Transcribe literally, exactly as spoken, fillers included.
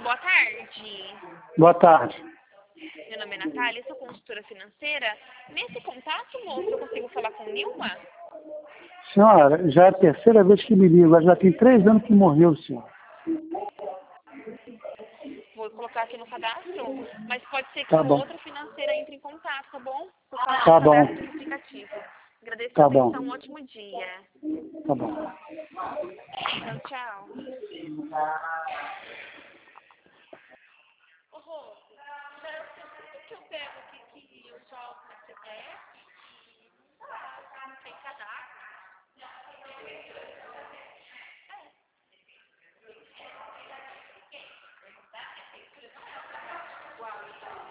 boa tarde. Boa tarde. Meu nome é Natália, sou consultora financeira. Nesse contato, moço, eu consigo falar com Nilma? Senhora, já é a terceira vez que me liga, já tem três anos que morreu, senhor. Vou colocar aqui no cadastro, mas pode ser que Tá uma bom. outra financeira entre em contato, tá bom? Por Tá causa do bom. cadastro do aplicativo. Agradeço a Tá atenção, um bom. ótimo dia. Tá bom. Então, tchau. Ô, Rô, tudo que eu pego aqui que eu solto na C P F e não tem cadastro.